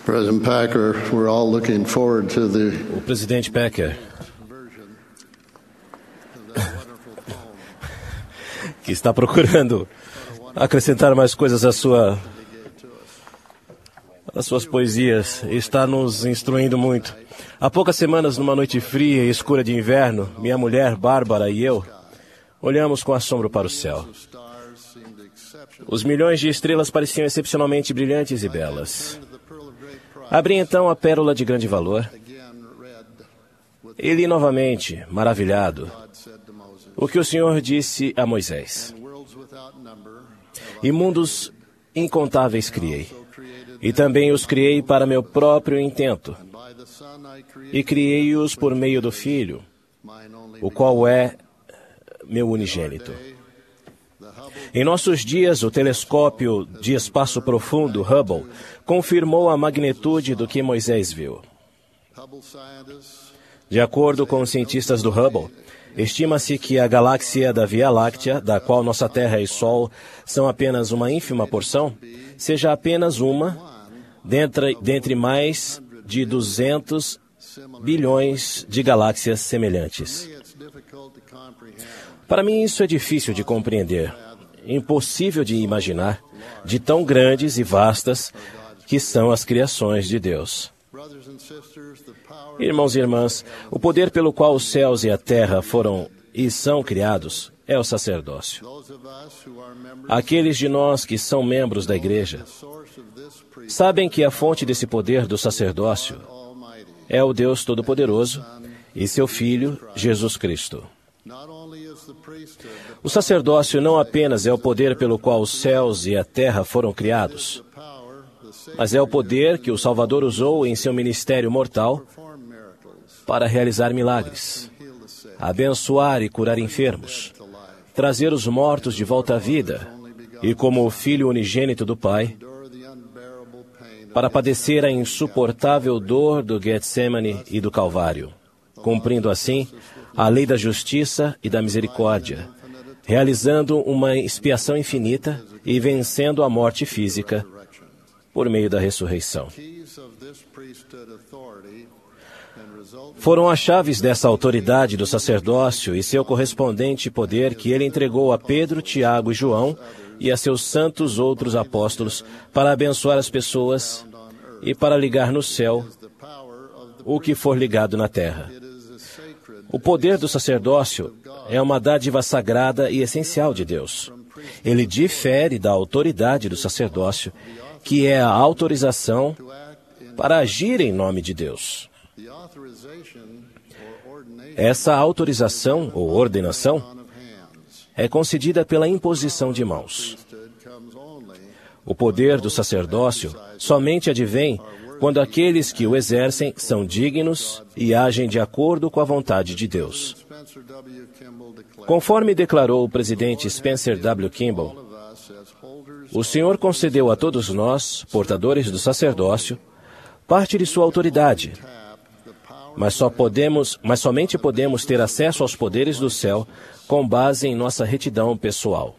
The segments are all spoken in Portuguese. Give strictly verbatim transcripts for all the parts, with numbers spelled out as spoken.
President Packer, we're all looking forward to the O presidente Packer, que está procurando acrescentar mais coisas à sua, às suas poesias, está nos instruindo muito. Há poucas semanas, numa noite fria e escura de inverno, minha mulher, Bárbara, e eu olhamos com assombro para o céu. Os milhões de estrelas pareciam excepcionalmente brilhantes e belas. Abri então a pérola de grande valor e li novamente, maravilhado, o que o Senhor disse a Moisés. E mundos incontáveis criei, e também os criei para meu próprio intento, e criei-os por meio do Filho, o qual é meu unigênito. Em nossos dias, o telescópio de espaço profundo, Hubble, confirmou a magnitude do que Moisés viu. De acordo com os cientistas do Hubble, estima-se que a galáxia da Via Láctea, da qual nossa Terra e Sol são apenas uma ínfima porção, seja apenas uma dentre, dentre mais de duzentos bilhões de galáxias semelhantes. Para mim, isso é difícil de compreender, impossível de imaginar, de tão grandes e vastas que são as criações de Deus. Irmãos e irmãs, o poder pelo qual os céus e a terra foram e são criados é o sacerdócio. Aqueles de nós que são membros da igreja sabem que a fonte desse poder do sacerdócio é o Deus Todo-Poderoso e seu Filho, Jesus Cristo. O sacerdócio não apenas é o poder pelo qual os céus e a terra foram criados, mas é o poder que o Salvador usou em seu ministério mortal para realizar milagres, abençoar e curar enfermos, trazer os mortos de volta à vida e, como o Filho unigênito do Pai, para padecer a insuportável dor do Getsemane e do Calvário, cumprindo assim a lei da justiça e da misericórdia, realizando uma expiação infinita e vencendo a morte física por meio da ressurreição. Foram as chaves dessa autoridade do sacerdócio e seu correspondente poder que ele entregou a Pedro, Tiago e João e a seus santos outros apóstolos para abençoar as pessoas e para ligar no céu o que for ligado na terra. O poder do sacerdócio é uma dádiva sagrada e essencial de Deus. Ele difere da autoridade do sacerdócio, que é a autorização para agir em nome de Deus. Essa autorização, ou ordenação, é concedida pela imposição de mãos. O poder do sacerdócio somente advém quando aqueles que o exercem são dignos e agem de acordo com a vontade de Deus. Conforme declarou o presidente Spencer W. Kimball, o Senhor concedeu a todos nós, portadores do sacerdócio, parte de sua autoridade, mas, só podemos, mas somente podemos ter acesso aos poderes do céu com base em nossa retidão pessoal.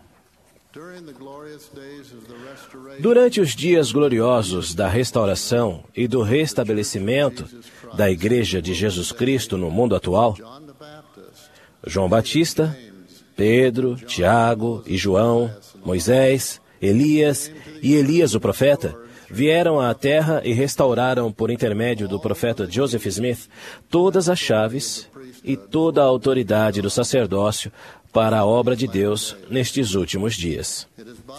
Durante os dias gloriosos da restauração e do restabelecimento da Igreja de Jesus Cristo no mundo atual, João Batista, Pedro, Tiago e João, Moisés, Elias e Elias o profeta vieram à terra e restauraram, por intermédio do profeta Joseph Smith, todas as chaves e toda a autoridade do sacerdócio para a obra de Deus nestes últimos dias.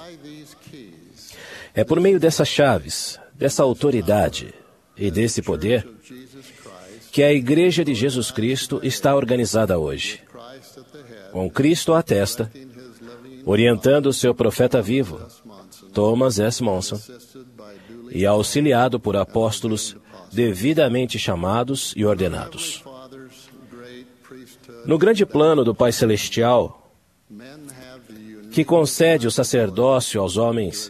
É por meio dessas chaves, dessa autoridade e desse poder que a Igreja de Jesus Cristo está organizada hoje, com Cristo à testa, orientando o seu profeta vivo, Thomas S. Monson, e auxiliado por apóstolos devidamente chamados e ordenados. No grande plano do Pai Celestial, que concede o sacerdócio aos homens,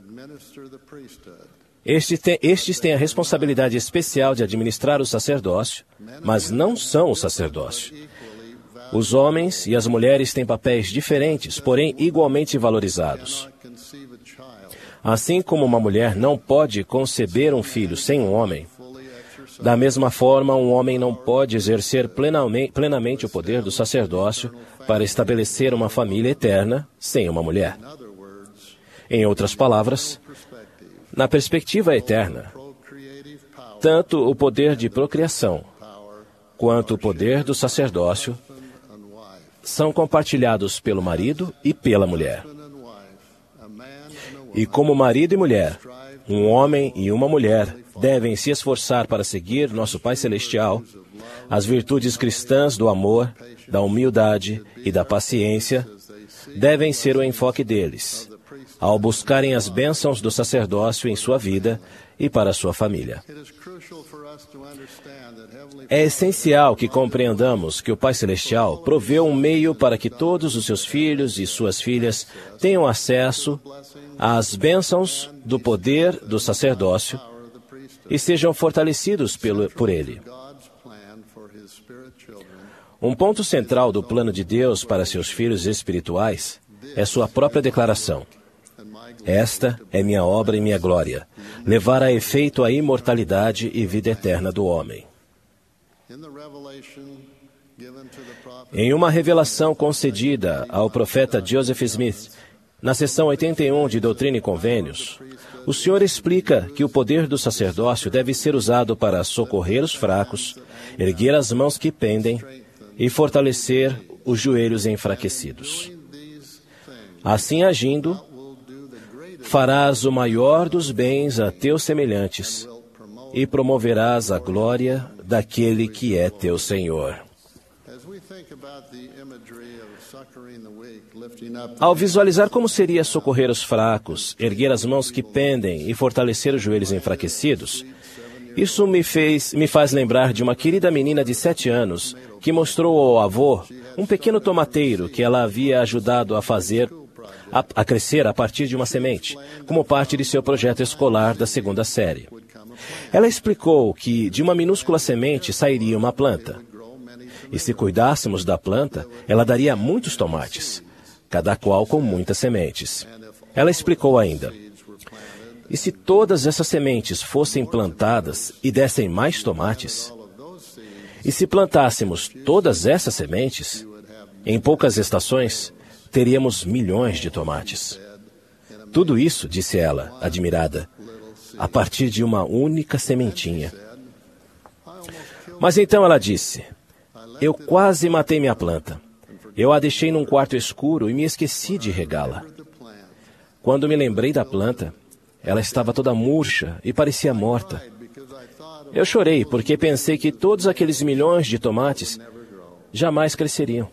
estes têm, estes têm a responsabilidade especial de administrar o sacerdócio, mas não são o sacerdócio. Os homens e as mulheres têm papéis diferentes, porém igualmente valorizados. Assim como uma mulher não pode conceber um filho sem um homem, da mesma forma, um homem não pode exercer plenamente, plenamente o poder do sacerdócio para estabelecer uma família eterna sem uma mulher. Em outras palavras, na perspectiva eterna, tanto o poder de procriação quanto o poder do sacerdócio são compartilhados pelo marido e pela mulher. E como marido e mulher, um homem e uma mulher devem se esforçar para seguir nosso Pai Celestial, as virtudes cristãs do amor, da humildade e da paciência devem ser o enfoque deles, ao buscarem as bênçãos do sacerdócio em sua vida e para a sua família. É essencial que compreendamos que o Pai Celestial proveu um meio para que todos os seus filhos e suas filhas tenham acesso às bênçãos do poder do sacerdócio e sejam fortalecidos pelo, por ele. Um ponto central do plano de Deus para seus filhos espirituais é sua própria declaração. Esta é minha obra e minha glória, levar a efeito a imortalidade e vida eterna do homem. Em uma revelação concedida ao profeta Joseph Smith, na seção oitenta e um de Doutrina e Convênios, o Senhor explica que o poder do sacerdócio deve ser usado para socorrer os fracos, erguer as mãos que pendem e fortalecer os joelhos enfraquecidos. Assim agindo, farás o maior dos bens a teus semelhantes e promoverás a glória daquele que é teu Senhor. Ao visualizar como seria socorrer os fracos, erguer as mãos que pendem e fortalecer os joelhos enfraquecidos, isso me fez, me faz lembrar de uma querida menina de sete anos que mostrou ao avô um pequeno tomateiro que ela havia ajudado a fazer a, a crescer a partir de uma semente, como parte de seu projeto escolar da segunda série. Ela explicou que de uma minúscula semente sairia uma planta. E se cuidássemos da planta, ela daria muitos tomates, cada qual com muitas sementes. Ela explicou ainda: e se todas essas sementes fossem plantadas e dessem mais tomates? E se plantássemos todas essas sementes, em poucas estações, teríamos milhões de tomates. Tudo isso, disse ela, admirada, a partir de uma única sementinha. Mas então ela disse: eu quase matei minha planta. Eu a deixei num quarto escuro e me esqueci de regá-la. Quando me lembrei da planta, ela estava toda murcha e parecia morta. Eu chorei porque pensei que todos aqueles milhões de tomates jamais cresceriam.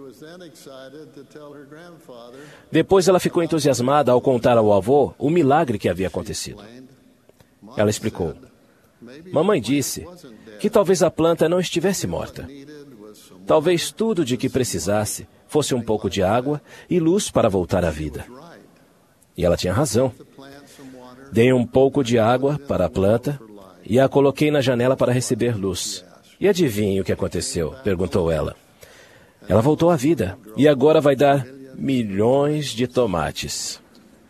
Depois ela ficou entusiasmada ao contar ao avô o milagre que havia acontecido. Ela explicou: mamãe disse que talvez a planta não estivesse morta. Talvez tudo de que precisasse fosse um pouco de água e luz para voltar à vida. E ela tinha razão. Dei um pouco de água para a planta e a coloquei na janela para receber luz. E adivinhe o que aconteceu? Perguntou ela. Ela voltou à vida e agora vai dar milhões de tomates.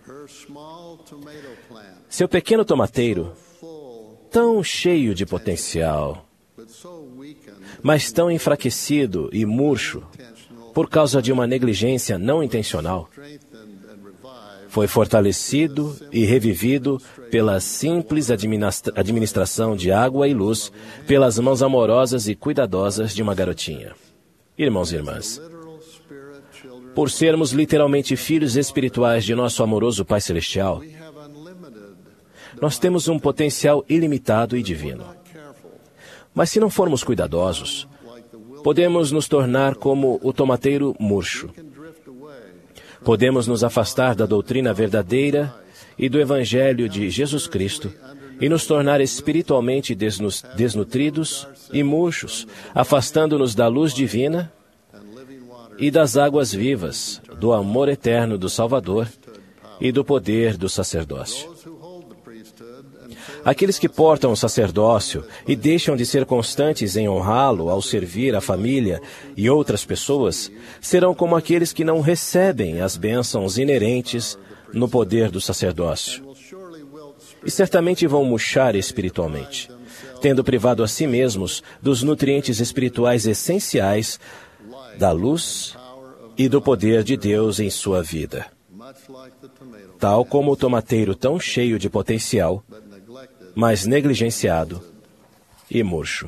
Seu pequeno tomateiro, tão cheio de potencial, mas tão enfraquecido e murcho por causa de uma negligência não intencional, foi fortalecido e revivido pela simples administra- administração de água e luz pelas mãos amorosas e cuidadosas de uma garotinha. Irmãos e irmãs, por sermos literalmente filhos espirituais de nosso amoroso Pai Celestial, nós temos um potencial ilimitado e divino. Mas se não formos cuidadosos, podemos nos tornar como o tomateiro murcho. Podemos nos afastar da doutrina verdadeira e do Evangelho de Jesus Cristo e nos tornar espiritualmente desnus, desnutridos e murchos, afastando-nos da luz divina e das águas vivas, do amor eterno do Salvador e do poder do sacerdócio. Aqueles que portam o sacerdócio e deixam de ser constantes em honrá-lo ao servir a família e outras pessoas, serão como aqueles que não recebem as bênçãos inerentes no poder do sacerdócio. e certamente vão murchar espiritualmente, tendo privado a si mesmos dos nutrientes espirituais essenciais da luz e do poder de Deus em sua vida. Tal como o tomateiro tão cheio de potencial, mas negligenciado e murcho.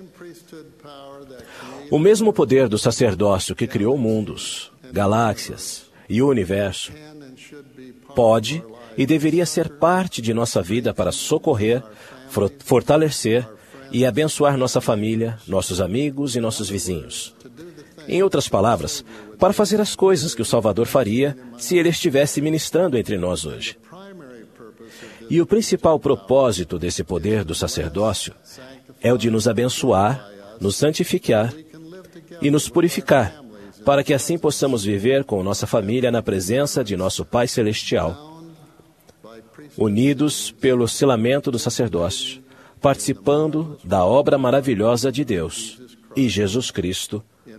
O mesmo poder do sacerdócio que criou mundos, galáxias e o universo pode e deveria ser parte de nossa vida para socorrer, fortalecer e abençoar nossa família, nossos amigos e nossos vizinhos. Em outras palavras, para fazer as coisas que o Salvador faria se ele estivesse ministrando entre nós hoje. E o principal propósito desse poder do sacerdócio é o de nos abençoar, nos santificar e nos purificar, para que assim possamos viver com nossa família na presença de nosso Pai Celestial, unidos pelo selamento do sacerdócio, participando da obra maravilhosa de Deus e Jesus Cristo,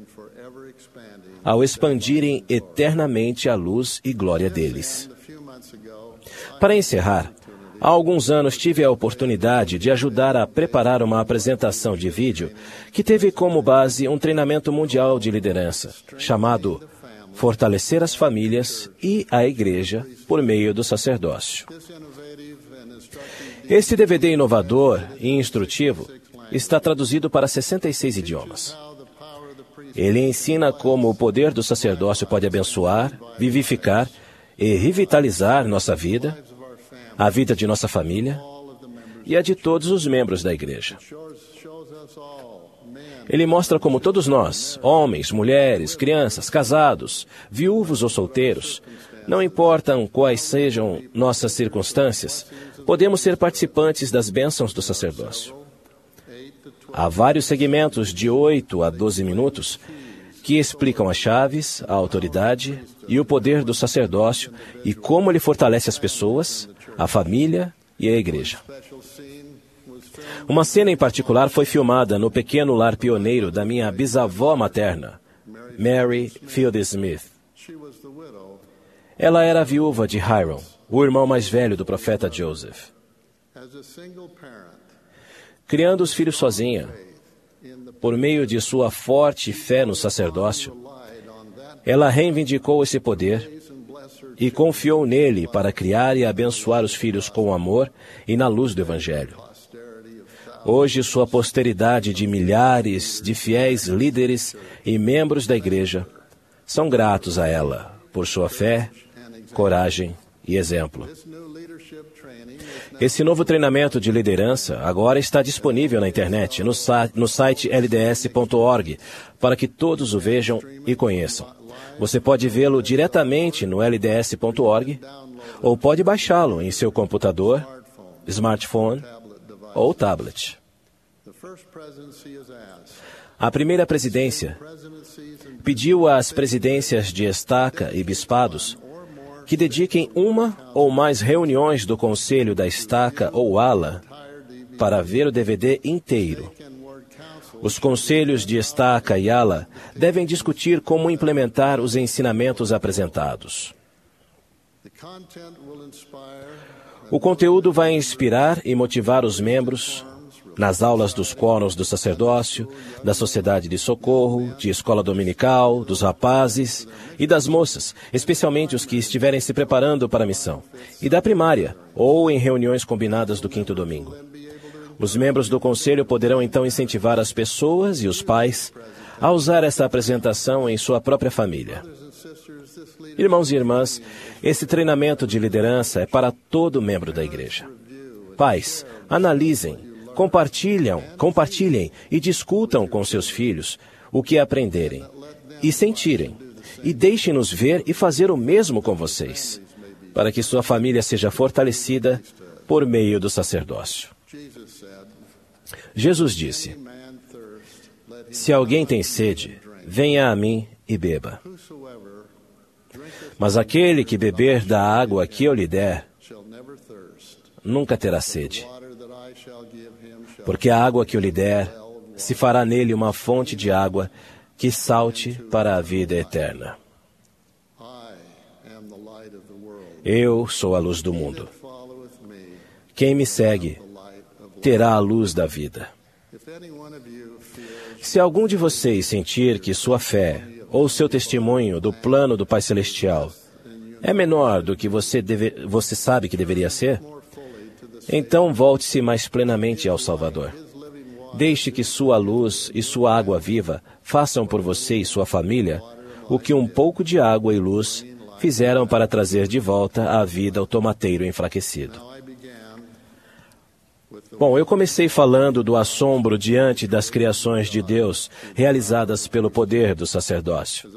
ao expandirem eternamente a luz e glória deles. Para encerrar, há alguns anos tive a oportunidade de ajudar a preparar uma apresentação de vídeo que teve como base um treinamento mundial de liderança, chamado Fortalecer as Famílias e a Igreja por meio do sacerdócio. Este D V D inovador e instrutivo está traduzido para sessenta e seis idiomas. Ele ensina como o poder do sacerdócio pode abençoar, vivificar e revitalizar nossa vida, a vida de nossa família e a de todos os membros da igreja. Ele mostra como todos nós, homens, mulheres, crianças, casados, viúvos ou solteiros, não importam quais sejam nossas circunstâncias, podemos ser participantes das bênçãos do sacerdócio. Há vários segmentos de oito a doze minutos que explicam as chaves, a autoridade e o poder do sacerdócio e como ele fortalece as pessoas, a família e a igreja. Uma cena em particular foi filmada no pequeno lar pioneiro da minha bisavó materna, Mary Field Smith. Ela era a viúva de Hiram, o irmão mais velho do profeta Joseph. Criando os filhos sozinha, por meio de sua forte fé no sacerdócio, ela reivindicou esse poder e confiou nele para criar e abençoar os filhos com amor e na luz do Evangelho. Hoje, sua posteridade de milhares de fiéis líderes e membros da igreja são gratos a ela por sua fé, coragem e exemplo. Esse novo treinamento de liderança agora está disponível na internet, no, sa- no site L D S ponto org, para que todos o vejam e conheçam. Você pode vê-lo diretamente no L D S ponto org ou pode baixá-lo em seu computador, smartphone ou tablet. A primeira presidência pediu às presidências de estaca e bispados que dediquem uma ou mais reuniões do Conselho da Estaca ou Ala para ver o D V D inteiro. Os conselhos de Estaca e Ala devem discutir como implementar os ensinamentos apresentados. O conteúdo vai inspirar e motivar os membros nas aulas dos quórums do sacerdócio, da sociedade de socorro, de escola dominical, dos rapazes e das moças, especialmente os que estiverem se preparando para a missão, e da primária, ou em reuniões combinadas do quinto domingo. Os membros do conselho poderão então incentivar as pessoas e os pais a usar essa apresentação em sua própria família. Irmãos e irmãs, esse treinamento de liderança é para todo membro da igreja. Pais, analisem, compartilham, compartilhem e discutam com seus filhos o que aprenderem e sentirem, e deixem-nos ver e fazer o mesmo com vocês, para que sua família seja fortalecida por meio do sacerdócio. Jesus disse: se alguém tem sede, venha a mim e beba. Mas aquele que beber da água que eu lhe der, nunca terá sede. Porque a água que eu lhe der, se fará nele uma fonte de água que salte para a vida eterna. Eu sou a luz do mundo. Quem me segue terá a luz da vida. Se algum de vocês sentir que sua fé ou seu testemunho do plano do Pai Celestial é menor do que você, deve, você sabe que deveria ser, então volte-se mais plenamente ao Salvador. Deixe que sua luz e sua água viva façam por você e sua família o que um pouco de água e luz fizeram para trazer de volta à vida o tomateiro enfraquecido. Bom, eu comecei falando do assombro diante das criações de Deus realizadas pelo poder do sacerdócio.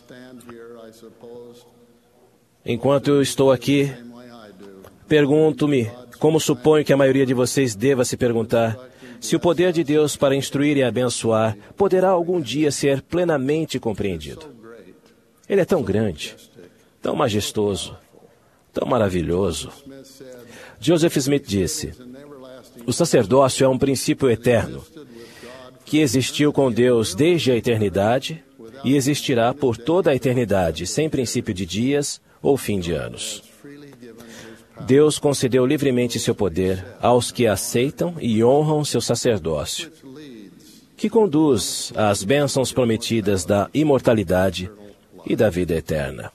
Enquanto eu estou aqui, pergunto-me, como suponho que a maioria de vocês deva se perguntar, se o poder de Deus para instruir e abençoar poderá algum dia ser plenamente compreendido. Ele é tão grande, tão majestoso, tão maravilhoso. Joseph Smith disse, o sacerdócio é um princípio eterno, que existiu com Deus desde a eternidade e existirá por toda a eternidade, sem princípio de dias ou fim de anos. Deus concedeu livremente seu poder aos que aceitam e honram seu sacerdócio, que conduz às bênçãos prometidas da imortalidade e da vida eterna.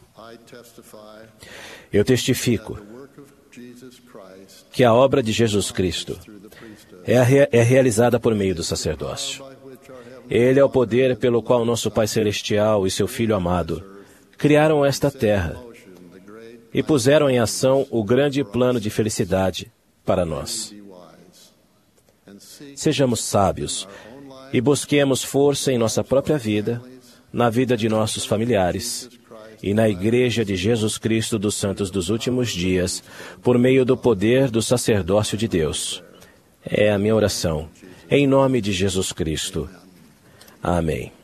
Eu testifico que a obra de Jesus Cristo é, a re- é realizada por meio do sacerdócio. Ele é o poder pelo qual nosso Pai Celestial e seu Filho amado criaram esta terra e puseram em ação o grande plano de felicidade para nós. Sejamos sábios e busquemos força em nossa própria vida, na vida de nossos familiares e na Igreja de Jesus Cristo dos Santos dos Últimos Dias, por meio do poder do sacerdócio de Deus. É a minha oração, em nome de Jesus Cristo. Amém.